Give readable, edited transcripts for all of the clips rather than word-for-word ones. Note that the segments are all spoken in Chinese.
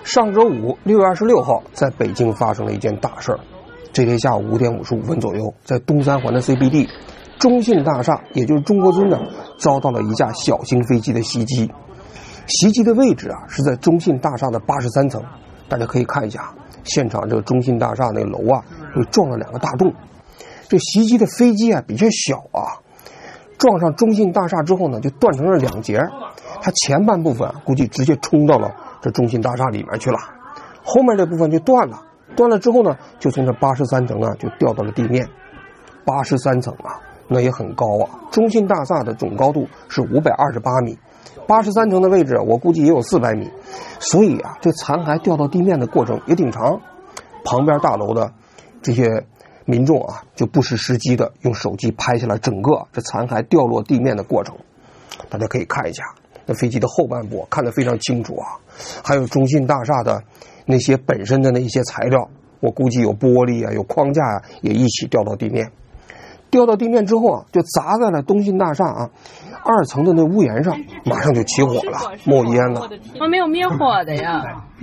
上周五6月26号，在北京发生了一件大事儿。这天下午5点55分左右，在东三环的 CBD， 中信大厦，也就是中国尊呢，遭到了一架小型飞机的袭击。袭击的位置啊，是在中信大厦的83层。大家可以看一下，现场这个中信大厦那个楼啊，就撞了2个大洞。这袭击的飞机啊比较小啊，撞上中信大厦之后呢，就断成了2截。它前半部分啊，估计直接冲到了这中信大厦里面去了，后面这部分就断了。断了之后呢，就从这83层啊就掉到了地面。83层啊，那也很高啊。中信大厦的总高度是528米，83层的位置我估计也有400米，所以啊，这残骸掉到地面的过程也挺长。旁边大楼的这些民众啊，就不失时机的用手机拍下了整个这残骸掉落地面的过程。大家可以看一下，那飞机的后半部看得非常清楚啊，还有中信大厦的那些本身的那一些材料，我估计有玻璃啊，有框架啊，也一起掉到地面。掉到地面之后啊，就砸在了中信大厦啊2层的那屋檐上，马上就起火了，冒烟了。 我没有灭火的呀。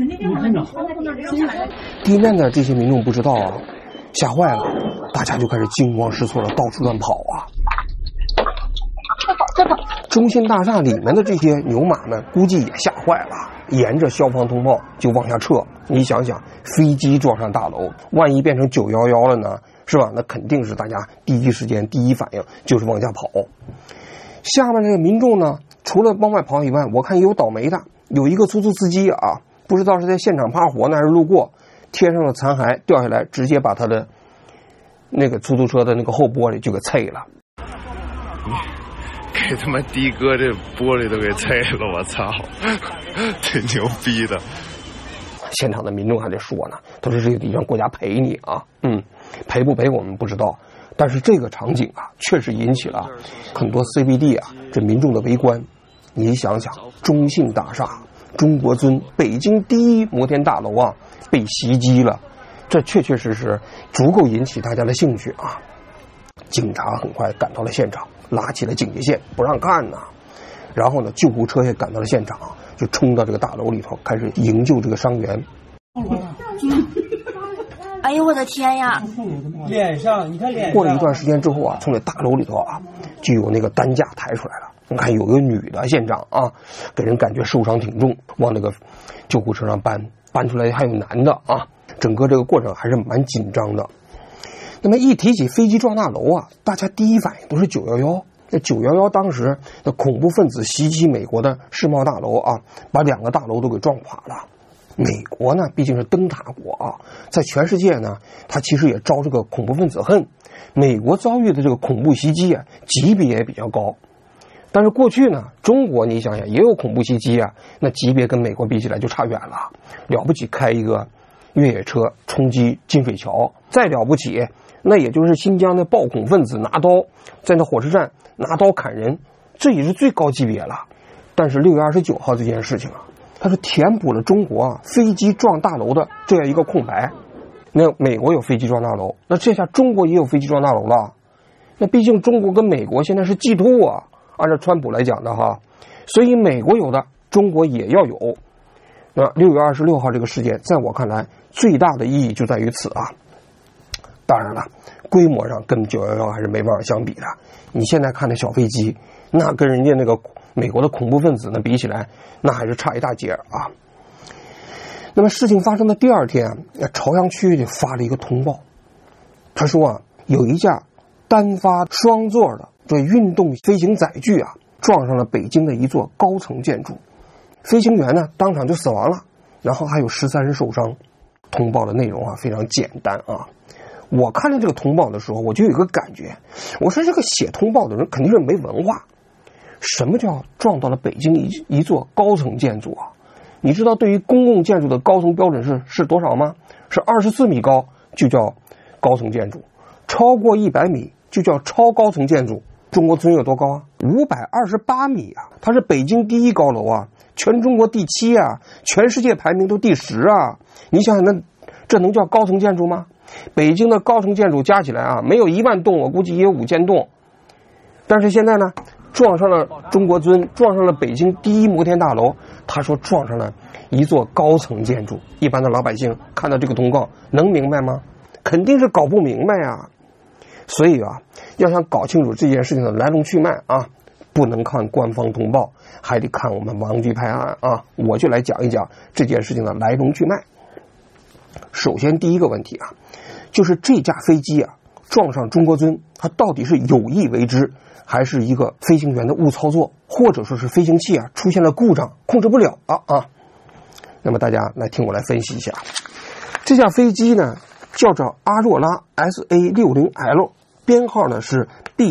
地面的这些民众不知道啊，吓坏了，大家就开始惊慌失措的到处乱跑啊。中信大厦里面的这些牛马们估计也吓坏了，沿着消防通报就往下撤。你想想，飞机撞上大楼，万一变成911了呢，是吧？那肯定是大家第一时间第一反应就是往下跑。下面这个民众呢，除了往外跑以外，我看也有倒霉的。有一个出租司机啊，不知道是在现场趴活呢还是路过，天上的残骸掉下来，直接把他的那个出租车的那个后玻璃就给碎了。 给他妈的哥这玻璃都给碎了，我操，挺牛逼的。 现场的民众还在说呢，他说这个得让国家赔你啊，赔不赔我们不知道，但是这个场景啊，确实引起了很多 CBD 啊这民众的围观。你想想，中信大厦、中国尊、北京第一摩天大楼啊被袭击了，这确确实实足够引起大家的兴趣啊。警察很快赶到了现场，拉起了警戒线，不让看呐。然后呢，救护车也赶到了现场，就冲到这个大楼里头，开始营救这个伤员。 哎呦我的天呀！ 脸上，你看脸上。 过了一段时间之后啊，从这大楼里头啊，就有那个担架抬出来了。你看有个女的现场啊，给人感觉受伤挺重，往那个救护车上搬出来，还有男的啊，整个这个过程还是蛮紧张的。那么一提起飞机撞大楼啊，大家第一反应都是911。那911当时的恐怖分子袭击美国的世贸大楼啊，把2个大楼都给撞垮了。美国呢毕竟是灯塔国啊，在全世界呢，它其实也招这个恐怖分子恨。美国遭遇的这个恐怖袭击啊，级别也比较高。但是过去呢，中国你想想也有恐怖袭击啊，那级别跟美国比起来就差远了。了不起开一个越野车冲击金水桥，再了不起那也就是新疆的暴恐分子拿刀在那火车站拿刀砍人，这也是最高级别了。但是6月29号这件事情啊，它是填补了中国啊飞机撞大楼的这样一个空白。那美国有飞机撞大楼，那这下中国也有飞机撞大楼了。那毕竟中国跟美国现在是G two啊，按照川普来讲的哈，所以美国有的中国也要有。那6月26号这个事件，在我看来最大的意义就在于此啊。当然了，规模上跟911还是没办法相比的。你现在看的小飞机，那跟人家那个美国的恐怖分子呢比起来，那还是差一大截啊。那么事情发生的第2天，朝阳区就发了一个通报，他说啊，有一架单发双座的这运动飞行载具啊，撞上了北京的一座高层建筑，飞行员呢当场就死亡了，然后还有13人受伤。通报的内容啊非常简单啊。我看到这个通报的时候，我就有一个感觉，我说这个写通报的人肯定是没文化。什么叫撞到了北京一座高层建筑啊？你知道对于公共建筑的高层标准是多少吗？是24米高就叫高层建筑，超过100米就叫超高层建筑。中国尊有多高啊？528米啊，它是北京第1高楼啊，全中国第7啊，全世界排名都第10啊。你想想，这能叫高层建筑吗？北京的高层建筑加起来啊，没有1万栋，我估计也有5000栋。但是现在呢，撞上了中国尊，撞上了北京第1摩天大楼，他说撞上了一座高层建筑，一般的老百姓看到这个通告能明白吗？肯定是搞不明白啊。所以啊，要想搞清楚这件事情的来龙去脉啊，不能看官方通报，还得看我们王局拍案啊。我就来讲一讲这件事情的来龙去脉。首先第一个问题啊，就是这架飞机啊撞上中国尊，它到底是有意为之，还是一个飞行员的误操作，或者说是飞行器啊出现了故障控制不了啊。那么大家来听我来分析一下。这架飞机呢叫做阿若拉 SA60L， 编号呢是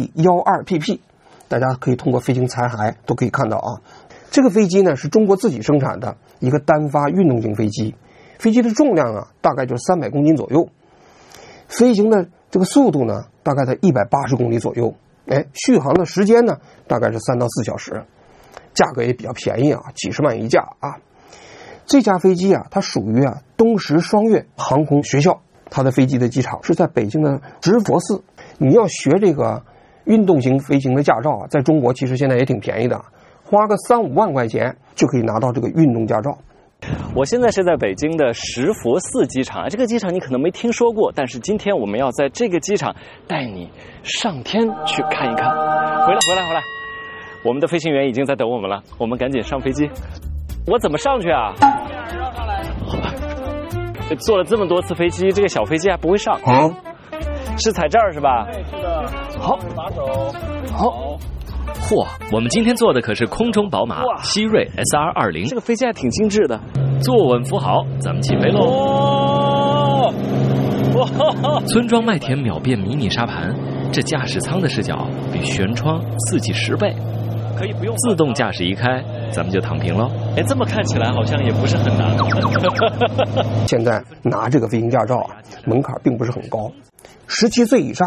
B12PP， 大家可以通过飞行残骸都可以看到啊。这个飞机呢是中国自己生产的一个单发运动型飞机，飞机的重量啊大概就是300公斤左右，飞行的这个速度呢大概在180公里左右，续航的时间呢大概是3到4小时，价格也比较便宜啊，几十万一架啊。这架飞机啊它属于东石双月航空学校，它的飞机的机场是在北京的直佛寺。你要学这个运动型飞行的驾照啊，在中国其实现在也挺便宜的，花个3-5万块钱就可以拿到这个运动驾照。 我现在是在北京的石佛寺机场，这个机场你可能没听说过，但是今天我们要在这个机场带你上天去看一看。回来，我们的飞行员已经在等我们了，我们赶紧上飞机。我怎么上去啊？好吧，坐了这么多次飞机，这个小飞机还不会上。是踩这儿是吧？对，是的。好，把手。好。 嚯，我们今天坐的可是空中宝马希瑞 SR20， 这个飞机还挺精致的。 坐稳扶好，咱们起飞喽！村庄麦田秒变迷你沙盘，这驾驶舱的视角比舷窗刺激10倍。 可以不用自动驾驶一开，咱们就躺平喽。 这么看起来好像也不是很难。 现在拿这个飞行驾照啊，门槛并不是很高，17岁以上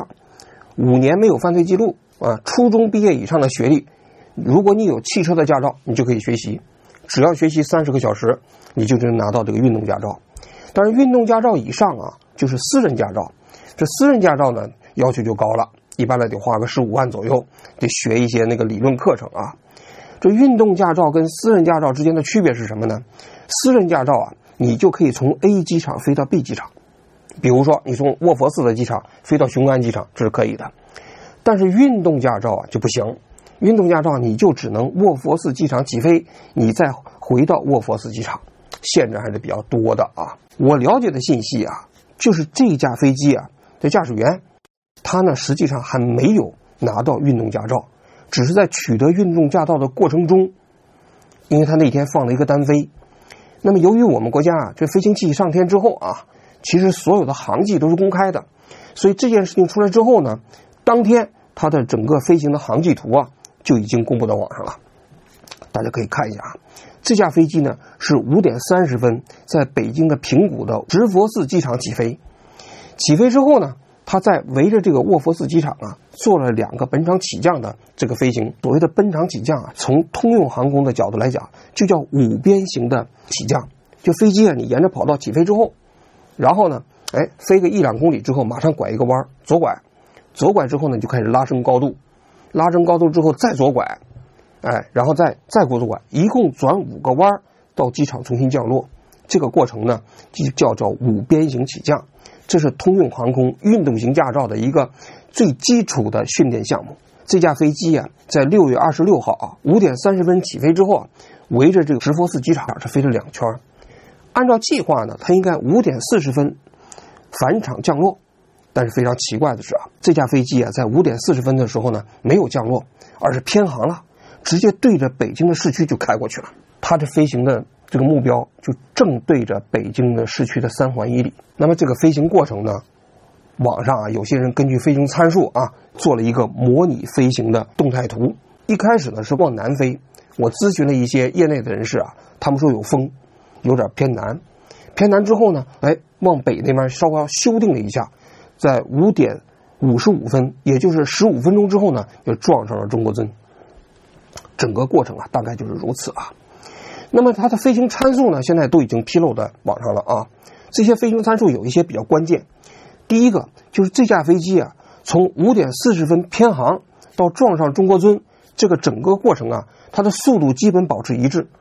，5年没有犯罪记录啊，初中毕业以上的学历，如果你有汽车的驾照，你就可以学习，只要学习30个小时，你就能拿到这个运动驾照。但是运动驾照以上啊，就是私人驾照。这私人驾照呢，要求就高了，一般来得花个15万左右，得学一些那个理论课程啊。这运动驾照跟私人驾照之间的区别是什么呢？私人驾照啊，你就可以从 A 机场飞到 B 机场，比如说你从卧佛寺的机场飞到雄安机场，这是可以的。但是运动驾照啊就不行，运动驾照你就只能卧佛寺机场起飞，你再回到卧佛寺机场，限制还是比较多的啊。我了解的信息啊，就是这架飞机啊的驾驶员，他呢实际上还没有拿到运动驾照，只是在取得运动驾照的过程中，因为他那天放了一个单飞。那么由于我们国家啊这飞行器上天之后啊，其实所有的航迹都是公开的，所以这件事情出来之后呢，当天它的整个飞行的航迹图啊就已经公布到网上了，大家可以看一下啊。这架飞机呢是5点30分在北京的平谷的直佛寺机场起飞，起飞之后呢，它在围着这个卧佛寺机场啊做了2个本场起降的这个飞行。所谓的本场起降啊，从通用航空的角度来讲，就叫5边形的起降。就飞机啊，你沿着跑道起飞之后，然后呢，飞个1-2公里之后，马上拐一个弯，左拐，左拐之后呢，你就开始拉升高度，拉升高度之后再左拐，然后再过左拐，一共转5个弯到机场重新降落。这个过程呢，就叫做5边形起降。这是通用航空运动型驾照的一个最基础的训练项目。这架飞机啊，在6月26号啊5点30分起飞之后啊，围着这个直佛寺机场是飞了2圈。按照计划呢，它应该5点40分返场降落。但是非常奇怪的是啊，这架飞机啊，在5点40分的时候呢，没有降落，而是偏航了，直接对着北京的市区就开过去了。它这飞行的这个目标就正对着北京的市区的3环以里。那么这个飞行过程呢，网上啊有些人根据飞行参数啊做了一个模拟飞行的动态图。一开始呢是往南飞，我咨询了一些业内的人士啊，他们说有风，有点偏南。偏南之后呢，往北那边稍微修订了一下，在5点55分，也就是15分钟之后呢，就撞上了中国尊。整个过程啊大概就是如此啊。那么它的飞行参数呢，现在都已经披露在网上了啊。这些飞行参数有一些比较关键。第一个就是这架飞机啊，从5点40分偏航到撞上中国尊，这个整个过程啊，它的速度基本保持一致，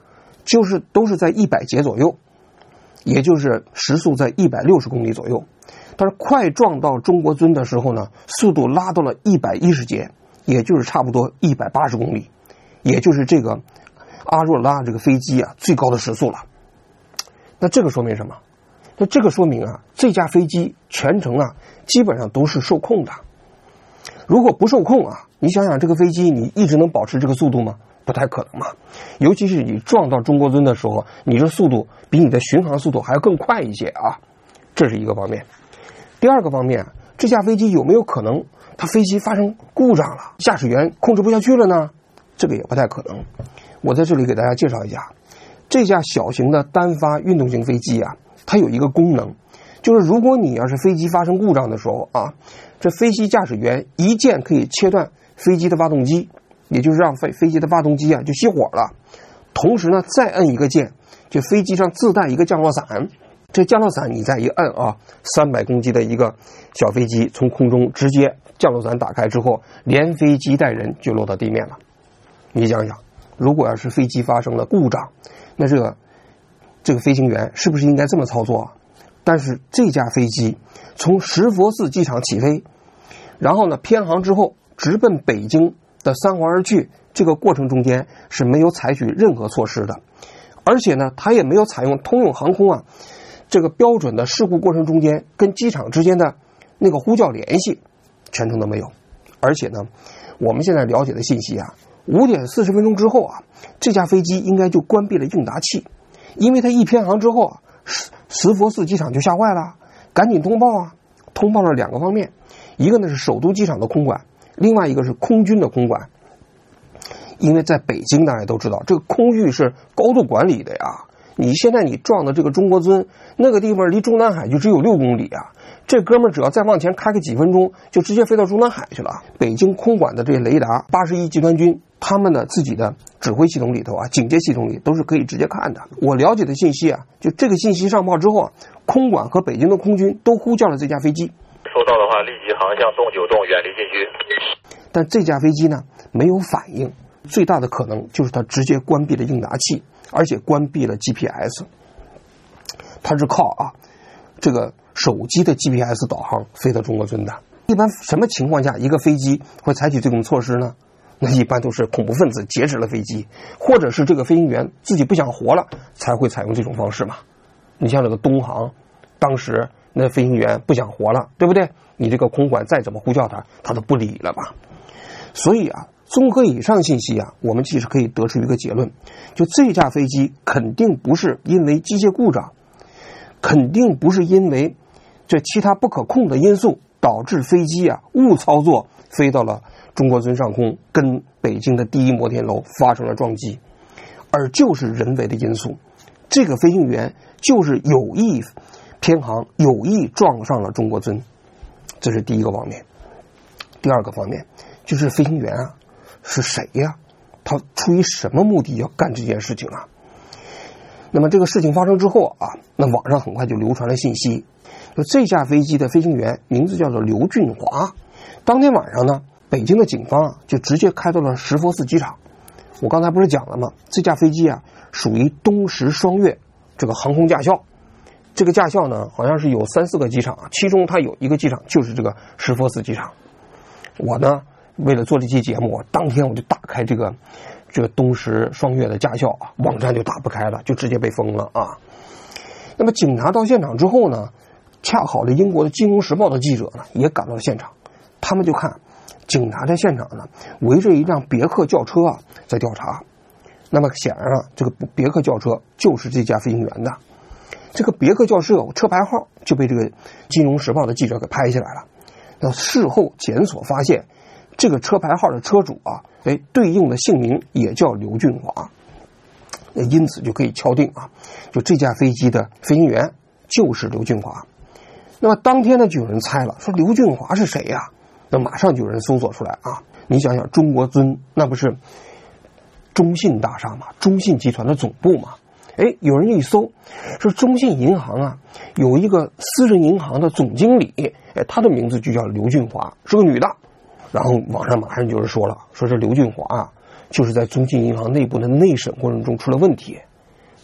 就是都是在100节左右，也就是时速在160公里左右。但是快撞到中国尊的时候呢，速度拉到了110节，也就是差不多180公里，也就是这个阿若拉这个飞机啊最高的时速了。那这个说明什么？那这个说明啊，这架飞机全程啊基本上都是受控的。如果不受控啊，你想想这个飞机你一直能保持这个速度吗？不太可能嘛。尤其是你撞到中国尊的时候，你这速度比你的巡航速度还要更快一些啊，这是一个方面。第二个方面，这架飞机有没有可能它飞机发生故障了，驾驶员控制不下去了呢？这个也不太可能。我在这里给大家介绍一下，这架小型的单发运动型飞机啊，它有一个功能，就是如果你要是飞机发生故障的时候啊，这飞机驾驶员一键可以切断飞机的发动机，也就是让飞机的发动机啊就熄火了。同时呢，再摁一个键，就飞机上自带一个降落伞。这降落伞你再一摁啊，300公斤的一个小飞机从空中直接降落伞打开之后，连飞机带人就落到地面了。你想想，如果要是飞机发生了故障，那这个飞行员是不是应该这么操作啊？但是这架飞机从石佛寺机场起飞，然后呢偏航之后直奔北京的三环而去，这个过程中间是没有采取任何措施的，而且呢它也没有采用通用航空啊这个标准的事故过程中间跟机场之间的那个呼叫联系，全程都没有。而且呢，我们现在了解的信息啊，5点40分钟之后啊，这架飞机应该就关闭了应答器，因为它一偏航之后啊，石佛寺机场就吓坏了，赶紧通报啊，通报了2个方面，一个呢是首都机场的空管，另外一个是空军的空管。因为在北京大家都知道，这个空域是高度管理的呀。你现在你撞的这个中国尊，那个地方离中南海就只有6公里啊，这哥们儿只要再往前开个几分钟，就直接飞到中南海去了。北京空管的这些雷达，81集团军他们的自己的指挥系统里头啊，警戒系统里都是可以直接看的。我了解的信息啊，就这个信息上报之后啊，空管和北京的空军都呼叫了这架飞机， 收到的话立即航向东九洞，远离禁区。 但这架飞机呢没有反应，最大的可能就是它直接关闭了应答器，而且关闭了 GPS。 它是靠这个手机的 GPS 导航飞到中国尊的。一般什么情况下一个飞机会采取这种措施呢？那一般都是恐怖分子劫持了飞机，或者是这个飞行员自己不想活了才会采用这种方式嘛。你像这个东航，当时那飞行员不想活了，对不对？你这个空管再怎么呼叫他都不理了吧。所以综合以上信息我们其实可以得出一个结论，就这架飞机肯定不是因为机械故障，肯定不是因为这其他不可控的因素导致飞机误操作飞到了中国尊上空，跟北京的第1摩天楼发生了撞击，而就是人为的因素。这个飞行员就是有意偏航，有意撞上了中国尊，这是第一个方面。第二个方面就是飞行员是谁呀？他出于什么目的要干这件事情啊？那么这个事情发生之后那网上很快就流传了信息，就这架飞机的飞行员名字叫做刘俊华。当天晚上呢，北京的警方就直接开到了石佛寺机场。我刚才不是讲了吗？这架飞机属于东石双月这个航空驾校。这个驾校呢，好像是有3、4个机场，其中它有一个机场就是这个石佛寺机场。我呢，为了做这期节目，当天我就打开这个东石双月的驾校网站就打不开了，就直接被封了那么警察到现场之后呢，恰好的英国的《金融时报》的记者呢也赶到了现场，他们就看警察在现场呢围着一辆别克轿车在调查。那么显然这个别克轿车就是这架飞行员的。这个别克轿车车牌号就被这个《金融时报》的记者给拍下来了。那事后检索发现，这个车牌号的车主对应的姓名也叫刘俊华，因此就可以敲定就这架飞机的飞行员就是刘俊华。那么当天呢，就有人猜了，说刘俊华是谁呀？那马上就有人搜索出来你想想，中国尊那不是中信大厦嘛，中信集团的总部嘛。有人一搜，说中信银行有一个私人银行的总经理，他的名字就叫刘俊华，是个女的。然后网上马上就是说了，说这刘俊华就是在中信银行内部的内审过程中出了问题。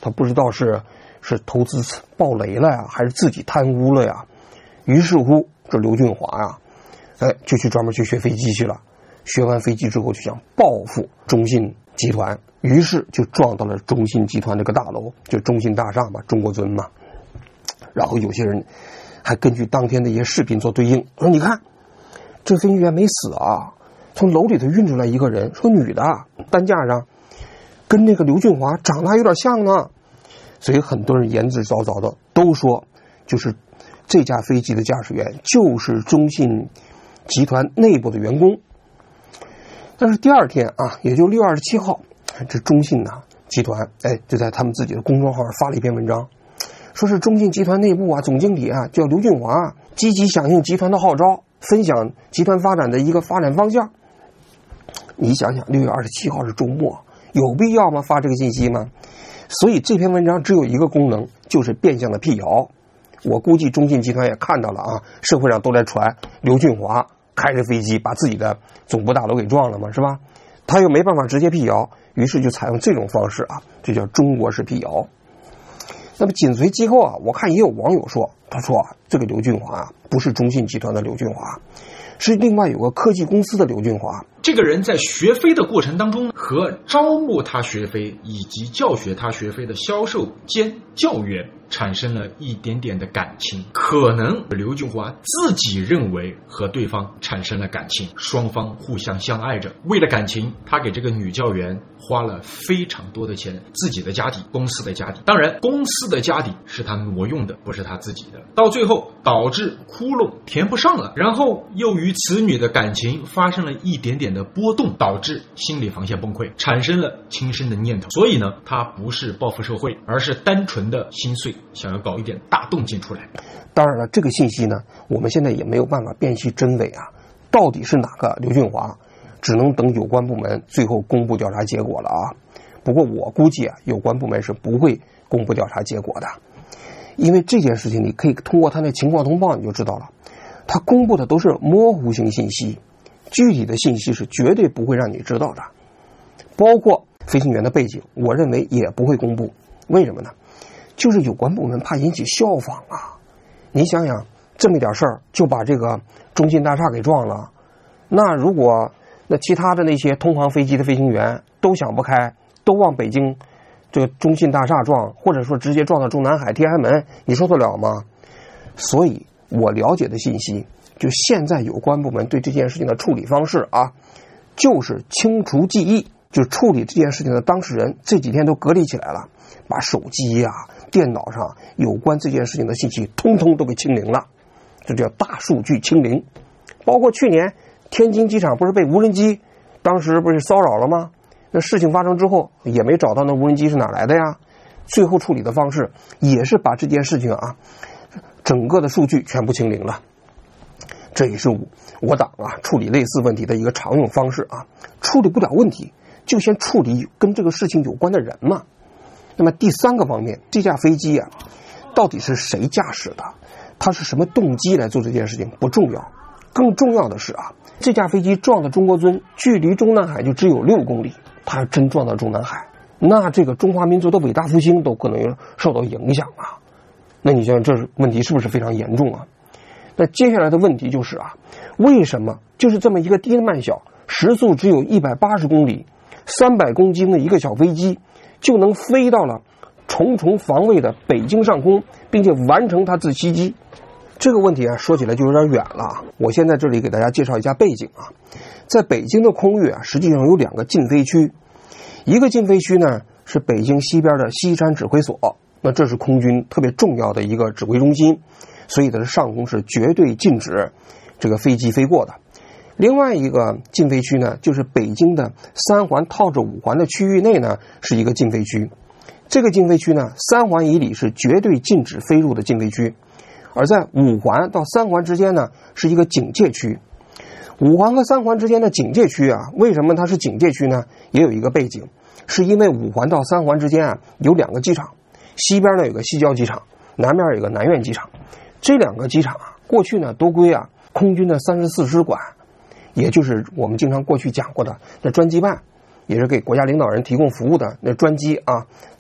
他不知道是投资爆雷了呀，还是自己贪污了呀。于是乎，这刘俊华呀，就去专门去学飞机去了。学完飞机之后，就想报复中信集团，于是就撞到了中信集团这个大楼，就中信大厦嘛，中国尊嘛。然后有些人还根据当天的一些视频做对应，说你看这飞行员没死啊，从楼里头运出来一个人，说女的担架上跟那个刘俊华长得还有点像呢。所以很多人言之凿凿的都说，就是这架飞机的驾驶员就是中信集团内部的员工。但是第二天啊，也就6月27号，这中信集团就在他们自己的公众号上发了一篇文章，说是中信集团内部总经理叫刘俊华积极响应集团的号召，分享集团发展的一个发展方向。你想想，6月27号是周末，有必要吗？发这个信息吗？所以这篇文章只有一个功能，就是变相的辟谣。我估计中信集团也看到了社会上都在传刘俊华开着飞机把自己的总部大楼给撞了嘛，是吧？他又没办法直接辟谣，于是就采用这种方式这叫中国式辟谣。那么紧随其后我看也有网友说，他说这个刘俊华不是中信集团的刘俊华，是另外有个科技公司的刘俊华。 这个人在学飞的过程当中，和招募他学飞以及教学他学飞的销售兼教员产生了一点点的感情，可能刘俊华自己认为和对方产生了感情，双方互相相爱着。为了感情，他给这个女教员花了非常多的钱，自己的家底，公司的家底，当然公司的家底是他挪用的，不是他自己的。到最后导致窟窿填不上了，然后又与此女的感情发生了一点点的波动，导致心理防线崩溃，产生了轻生的念头。所以呢，他不是报复社会，而是单纯的心碎，想要搞一点大动静出来。 当然了，这个信息呢，我们现在也没有办法辨析真伪到底是哪个刘俊华，只能等有关部门最后公布调查结果了不过我估计有关部门是不会公布调查结果的，因为这件事情你可以通过他那情况通报你就知道了，他公布的都是模糊性信息，具体的信息是绝对不会让你知道的，包括飞行员的背景，我认为也不会公布。为什么呢？就是有关部门怕引起效仿你想想，这么一点事儿就把这个中信大厦给撞了，那如果那其他的那些通航飞机的飞行员都想不开，都往北京这个中信大厦撞，或者说直接撞到中南海天安门，你受得了吗？所以我了解的信息，就现在有关部门对这件事情的处理方式就是清除记忆，就处理这件事情的当事人这几天都隔离起来了，把手机电脑上有关这件事情的信息通通都给清零了，这叫大数据清零。包括去年天津机场不是被无人机当时不是骚扰了吗？那事情发生之后也没找到那无人机是哪来的呀，最后处理的方式也是把这件事情整个的数据全部清零了。这也是我党处理类似问题的一个常用方式处理不了问题就先处理跟这个事情有关的人嘛。那么第三个方面，这架飞机到底是谁驾驶的，他是什么动机来做这件事情不重要，更重要的是这架飞机撞的中国尊距离中南海就只有6公里，他要真撞到中南海，那这个中华民族的伟大复兴都可能受到影响那你想想这问题是不是非常严重那接下来的问题就是为什么就是这么一个低慢小时速只有180公里300公斤的一个小飞机就能飞到了重重防卫的北京上空，并且完成它自袭击？这个问题说起来就有点远了我现在这里给大家介绍一下背景在北京的空域实际上有2个禁飞区，一个禁飞区呢是北京西边的西山指挥所，那这是空军特别重要的一个指挥中心，所以它的上空是绝对禁止这个飞机飞过的。另外一个禁飞区呢，就是北京的3环套着5环的区域内呢是一个禁飞区。这个禁飞区呢，3环以里是绝对禁止飞入的禁飞区，而在5环到3环之间呢是一个警戒区。5环和3环之间的警戒区为什么它是警戒区呢？也有一个背景，是因为5环到3环之间有2个机场，西边呢有个西郊机场，南边有个南苑机场。这2个机场过去呢都归空军的34师管，也就是我们经常过去讲过的那专机办，也是给国家领导人提供服务的那专机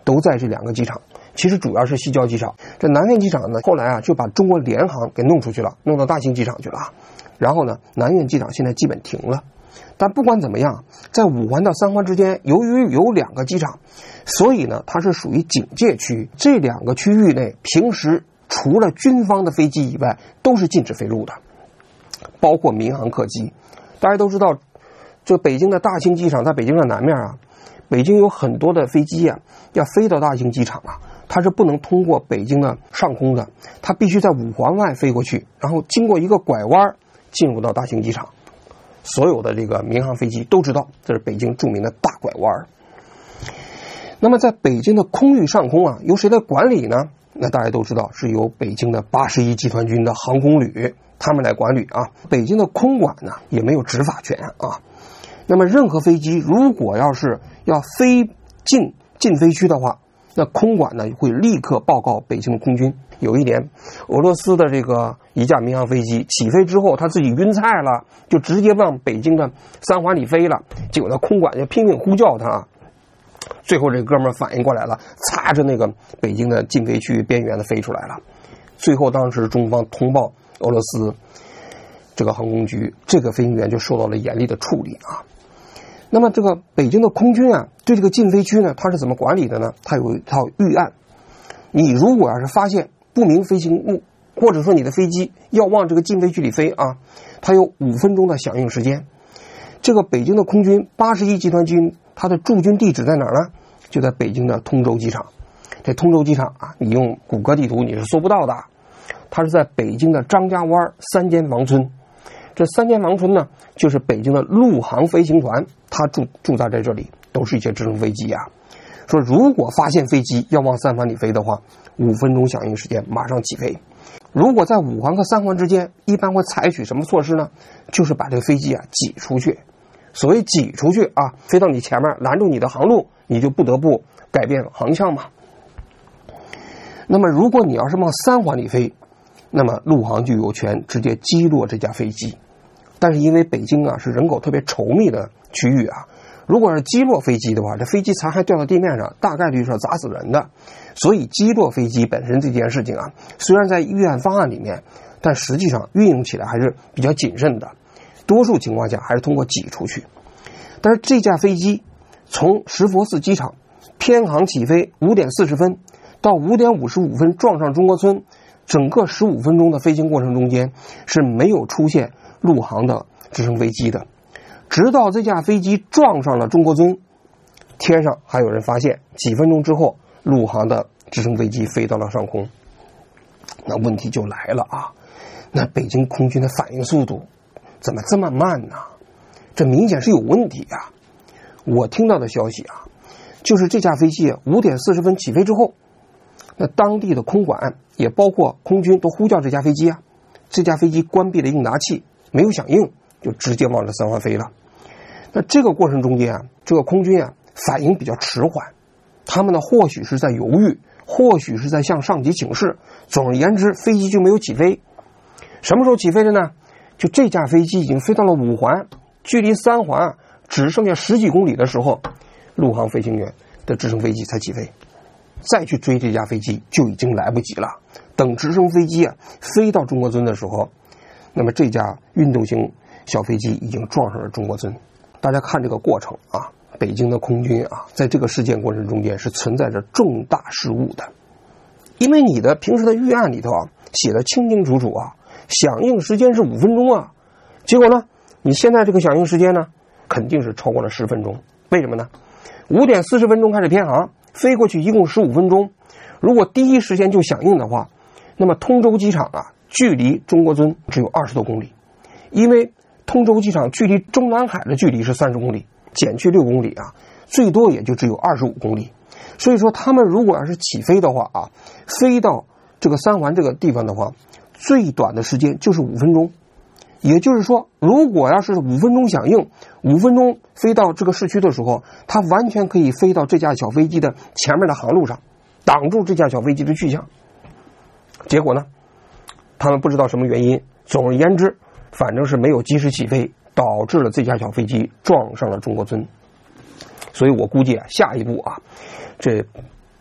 都在这2个机场。其实主要是西郊机场，这南苑机场呢，后来啊就把中国联航给弄出去了，弄到大兴机场去了啊。然后呢，南苑机场现在基本停了。但不管怎么样，在5环到3环之间，由于有2个机场，所以呢，它是属于警戒区。这2个区域内，平时除了军方的飞机以外，都是禁止飞入的，包括民航客机。大家都知道，这北京的大兴机场在北京的南面啊，北京有很多的飞机啊，要飞到大兴机场啊，它是不能通过北京的上空的，它必须在5环外飞过去，然后经过一个拐弯进入到大兴机场。所有的这个民航飞机都知道，这是北京著名的大拐弯。那么在北京的空域上空啊，由谁来管理呢？那大家都知道是由北京的81集团军的航空旅他们来管理啊。北京的空管呢也没有执法权啊。那么任何飞机如果要是要飞进禁飞区的话，那空管呢会立刻报告北京的空军。有一年，俄罗斯的这个一架民航飞机起飞之后，他自己晕菜了，就直接往北京的3环里飞了。结果那空管就拼命呼叫他，最后这哥们儿反应过来了，擦着那个北京的禁飞区边缘的飞出来了。最后当时中方通报俄罗斯这个航空局，这个飞行员就受到了严厉的处理啊。那么这个北京的空军啊，对这个禁飞区呢，它是怎么管理的呢？它有一套预案。你如果要是发现不明飞行物，或者说你的飞机要往这个禁飞区里飞啊，它有5分钟的响应时间。这个北京的空军81集团军，它的驻军地址在哪儿呢？就在北京的通州机场。这通州机场啊，你用谷歌地图你是搜不到的，它是在北京的张家湾3间房村。这3间房村呢，就是北京的陆航飞行团，它驻扎在这里，都是一些直升飞机啊。说如果发现飞机要往3环里飞的话，5分钟响应时间，马上起飞。如果在5环和3环之间，一般会采取什么措施呢？就是把这个飞机啊挤出去。所谓挤出去啊，飞到你前面拦住你的航路，你就不得不改变航向嘛。那么如果你要是往3环里飞，那么陆航就有权直接击落这架飞机。但是因为北京啊是人口特别稠密的区域啊，如果是击落飞机的话，这飞机残骸掉到地面上，大概率是要砸死人的。所以击落飞机本身这件事情啊，虽然在预案方案里面，但实际上运用起来还是比较谨慎的，多数情况下还是通过挤出去。但是这架飞机从石佛寺机场偏航起飞5点40分到5点55分撞上中国村，整个15分钟的飞行过程中间是没有出现陆航的直升飞机的。直到这架飞机撞上了中国村，天上还有人发现几分钟之后陆航的直升飞机飞到了上空。那问题就来了啊，那北京空军的反应速度怎么这么慢呢？这明显是有问题啊。我听到的消息啊，就是这架飞机5点40分起飞之后，那当地的空管也包括空军都呼叫这架飞机啊，这架飞机关闭了应答器，没有响应，就直接往这3环飞了。那这个过程中间啊，这个空军啊反应比较迟缓，他们呢或许是在犹豫，或许是在向上级请示，总而言之飞机就没有起飞。什么时候起飞的呢？就这架飞机已经飞到了5环，距离3环只剩下10几公里的时候，陆航飞行员的直升飞机才起飞。再去追这架飞机就已经来不及了。等直升飞机啊飞到中国村的时候，那么这架运动型小飞机已经撞上了中国村。大家看这个过程啊，北京的空军啊，在这个事件过程中间是存在着重大失误的。因为你的平时的预案里头啊写的清清楚楚啊，响应时间是5分钟啊，结果呢你现在这个响应时间呢肯定是超过了10分钟。为什么呢？5点40分钟开始偏航，飞过去一共15分钟。如果第一时间就响应的话，那么通州机场啊距离中国村只有20多公里，因为通州机场距离中南海的距离是30公里，减去6公里啊，最多也就只有25公里。所以说他们如果要是起飞的话啊，飞到这个3环这个地方的话，最短的时间就是5分钟。也就是说，如果要是5分钟响应，5分钟飞到这个市区的时候，它完全可以飞到这架小飞机的前面的航路上，挡住这架小飞机的去向。结果呢，他们不知道什么原因，总而言之反正是没有及时起飞，导致了这架小飞机撞上了中国村。所以我估计啊，下一步啊，这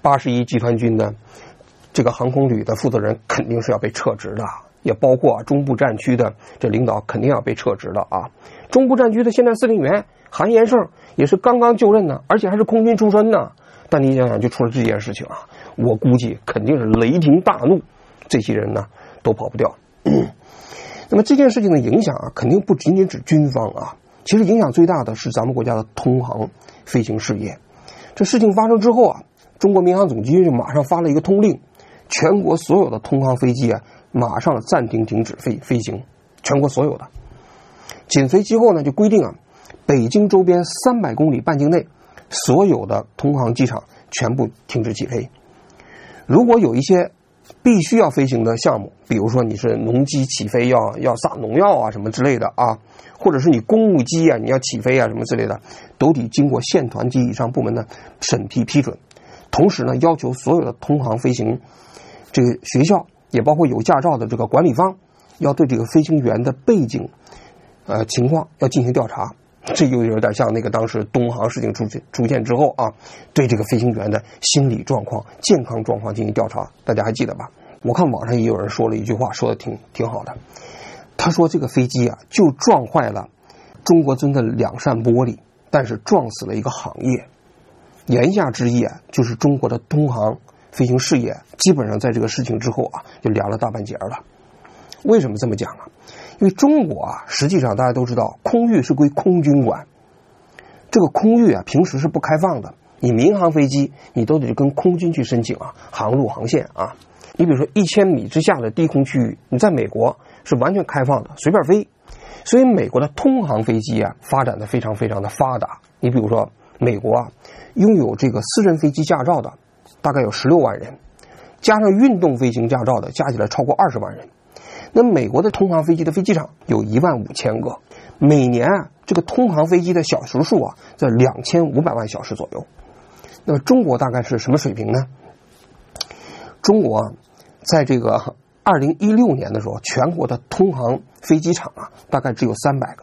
81集团军的这个航空旅的负责人肯定是要被撤职的，也包括中部战区的这领导肯定要被撤职的啊。中部战区的现任司令员韩延胜也是刚刚就任呢，而且还是空军出身呢。但你想想，就出了这件事情啊，我估计肯定是雷霆大怒，这些人呢都跑不掉。那么这件事情的影响啊，肯定不仅仅指军方啊，其实影响最大的是咱们国家的通航飞行事业。这事情发生之后啊，中国民航总局就马上发了一个通令，全国所有的通航飞机啊，马上暂停停止飞行，全国所有的。紧随其后呢，就规定啊，北京周边300公里半径内所有的通航机场全部停止起飞。如果有一些必须要飞行的项目，比如说你是农机起飞要撒农药啊什么之类的啊，或者是你公务机啊你要起飞啊什么之类的，都得经过县团级以上部门的审批批准。同时呢，要求所有的通航飞行这个学校，也包括有驾照的这个管理方，要对这个飞行员的背景情况要进行调查。这又有点像那个当时东航事情出现之后啊，对这个飞行员的心理状况、健康状况进行调查，大家还记得吧？我看网上也有人说了一句话，说的挺好的。他说这个飞机啊，就撞坏了中国尊的2扇玻璃，但是撞死了一个行业。言下之意啊，就是中国的东航飞行事业基本上在这个事情之后啊，就凉了大半截了。为什么这么讲啊？因为中国啊，实际上大家都知道，空域是归空军管。这个空域啊，平时是不开放的。你民航飞机，你都得跟空军去申请啊，航路航线啊。你比如说1000米之下的低空区域，你在美国是完全开放的，随便飞。所以美国的通航飞机啊，发展的非常非常的发达。你比如说美国啊，拥有这个私人飞机驾照的大概有16万人，加上运动飞行驾照的，加起来超过20万人。那美国的通航飞机的飞机场有15000个，每年啊，这个通航飞机的小时数啊，在2500万小时左右。那么中国大概是什么水平呢？中国啊，在这个2016年的时候，全国的通航飞机场啊，大概只有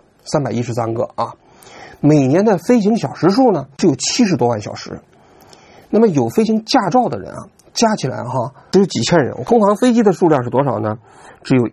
313个啊，每年的飞行小时数呢，只有70多万小时。那么有飞行驾照的人啊，加起来哈，只有几千人。通航飞机的数量是多少呢？只有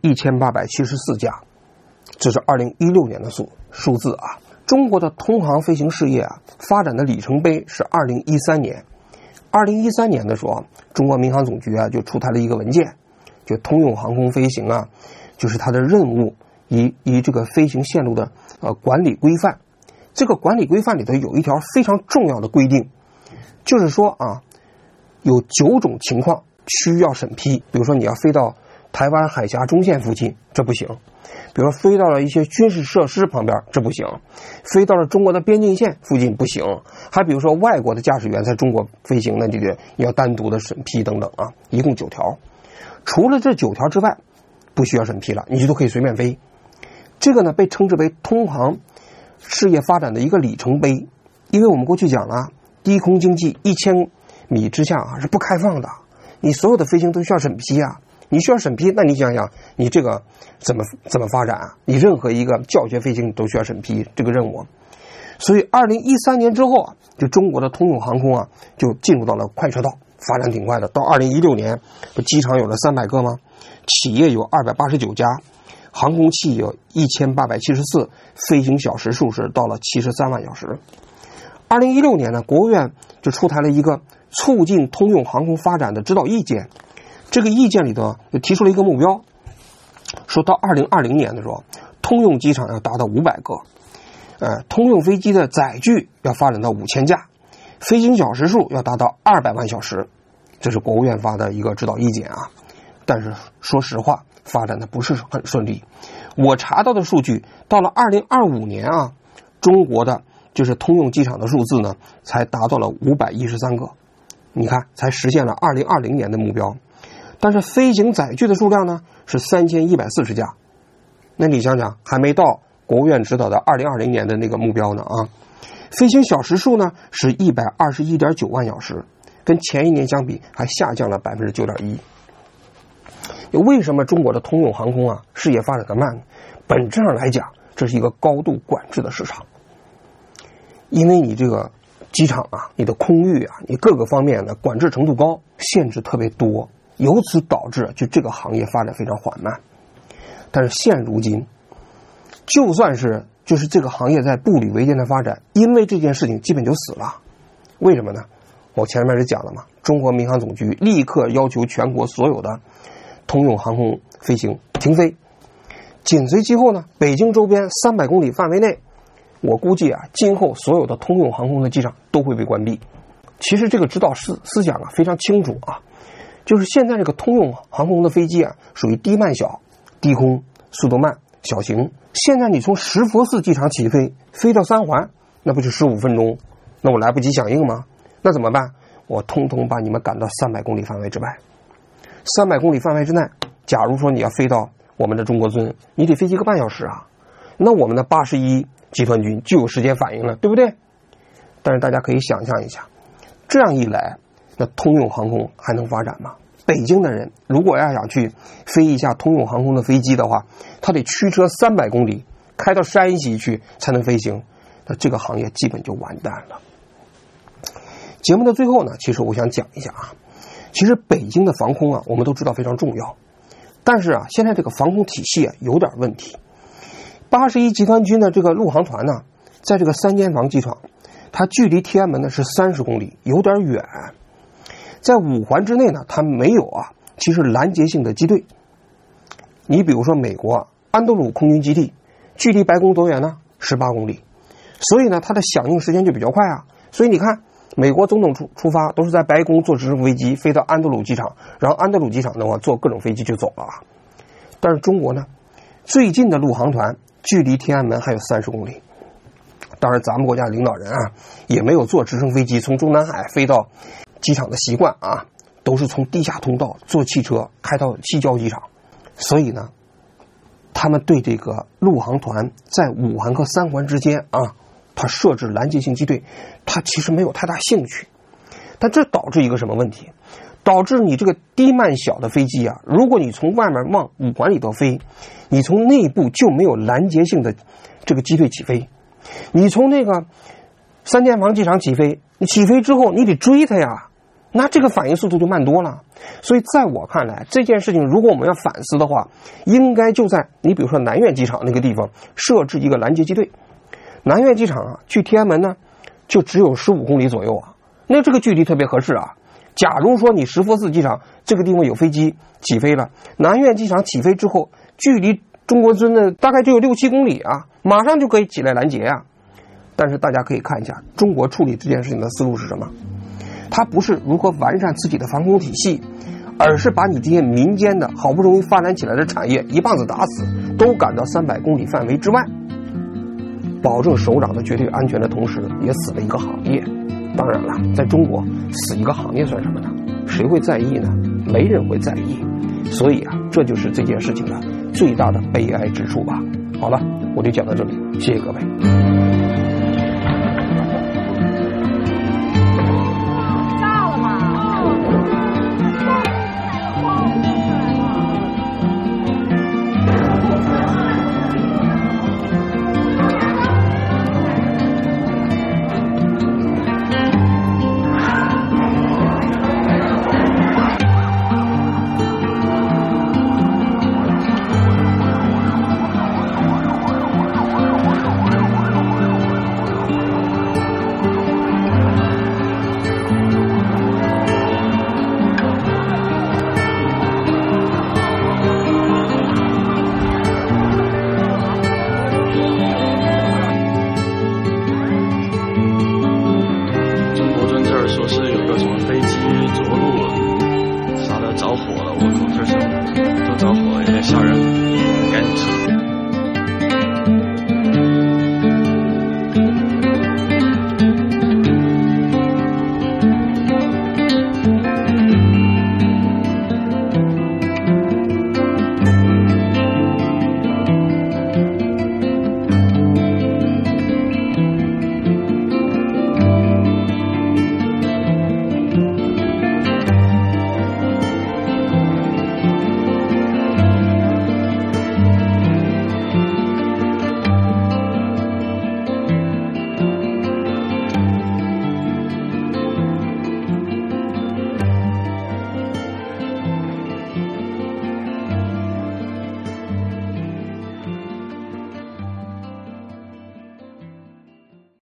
1874架，这是2016年的数字啊。中国的通航飞行事业啊，发展的里程碑是2013年。2013年的时候，中国民航总局啊就出台了一个文件，就通用航空飞行啊，就是它的任务以这个飞行线路的管理规范。这个管理规范里头有一条非常重要的规定，就是说啊，有9种情况需要审批。比如说你要飞到台湾海峡中线附近，这不行；比如说飞到了一些军事设施旁边，这不行；飞到了中国的边境线附近不行；还比如说外国的驾驶员在中国飞行的这个要单独的审批等等啊，一共9条。除了这9条之外，不需要审批了，你就都可以随便飞。这个呢被称之为通航事业发展的一个里程碑，因为我们过去讲了，低空经济1000米之下啊是不开放的，你所有的飞行都需要审批啊。你需要审批，那你想想，你这个怎么发展啊？你任何一个教学飞行你都需要审批这个任务。所以2013年之后啊，就中国的通用航空啊就进入到了快车道，发展挺快的。到2016年，不机场有了300个吗？企业有289家，航空器有1874，飞行小时数是到了73万小时。2016年呢，国务院就出台了一个促进通用航空发展的指导意见。这个意见里头就提出了一个目标，说到2020年的时候，通用机场要达到500个，通用飞机的载具要发展到5000架，飞行小时数要达到200万小时。这是国务院发的一个指导意见啊。但是说实话，发展的不是很顺利。我查到的数据，到了2025年啊，中国的就是通用机场的数字呢，才达到了513个。你看，才实现了2020年的目标。但是飞行载具的数量呢是3140架，那你想想，还没到国务院指导的2020年的那个目标呢啊。飞行小时数呢是121.9万小时，跟前一年相比还下降了9.1%。为什么中国的通用航空啊事业发展的慢呢？本质上来讲，这是一个高度管制的市场，因为你这个机场啊，你的空域啊，你各个方面的管制程度高，限制特别多，由此导致就这个行业发展非常缓慢。但是现如今，就算是就是这个行业在步履维艰的发展，因为这件事情基本就死了。为什么呢？我前面就讲了嘛，中国民航总局立刻要求全国所有的通用航空飞行停飞。紧随其后呢，北京周边300公里范围内，我估计啊，今后所有的通用航空的机场都会被关闭。其实这个指导思想啊非常清楚啊，就是现在这个通用航空的飞机啊，属于低慢小、低空、速度慢、小型。现在你从石佛寺机场起飞，飞到3环，那不就15分钟？那我来不及响应吗？那怎么办？我通通把你们赶到300公里范围之外。300公里范围之内，假如说你要飞到我们的中国尊，你得飞1个半小时啊。那我们的81集团军就有时间反应了，对不对？但是大家可以想象一下，这样一来，那通用航空还能发展吗？北京的人如果要想去飞一下通用航空的飞机的话，他得驱车300公里开到山西去才能飞行，那这个行业基本就完蛋了。节目的最后呢，其实我想讲一下啊，其实北京的防空啊，我们都知道非常重要，但是啊，现在这个防空体系啊有点问题。81集团军的这个陆航团呢，在这个3间房机场，它距离天安门呢是30公里，有点远。在5环之内呢，它没有啊，其实拦截性的机队。你比如说美国安德鲁空军基地，距离白宫多远呢？18公里，所以呢，它的响应时间就比较快啊。所以你看，美国总统出发都是在白宫坐直升飞机飞到安德鲁机场，然后安德鲁机场的话坐各种飞机就走了啊。但是中国呢，最近的陆航团距离天安门还有30公里。当然咱们国家领导人啊也没有坐直升飞机从中南海飞到机场的习惯啊，都是从地下通道坐汽车开到西郊机场。所以呢，他们对这个陆航团在5环和3环之间啊，他设置拦截性机队，他其实没有太大兴趣。但这导致一个什么问题？导致你这个低慢小的飞机啊，如果你从外面往5环里头飞，你从内部就没有拦截性的这个机队起飞。你从那个3间房机场起飞，你起飞之后你得追它呀，那这个反应速度就慢多了。所以在我看来，这件事情如果我们要反思的话，应该就在你比如说南苑机场那个地方设置一个拦截机队。南苑机场啊，距天安门呢就只有15公里左右啊，那这个距离特别合适啊。假如说你石佛寺机场这个地方有飞机起飞了，南苑机场起飞之后，距离中国尊呢大概就有6-7公里啊，马上就可以起来拦截啊。但是大家可以看一下中国处理这件事情的思路是什么？它不是如何完善自己的防空体系，而是把你这些民间的好不容易发展起来的产业一棒子打死，都赶到300公里范围之外，保证首长的绝对安全的同时，也死了一个行业。当然了，在中国死一个行业算什么呢？谁会在意呢？没人会在意。所以啊，这就是这件事情的最大的悲哀之处吧。好了，我就讲到这里，谢谢各位。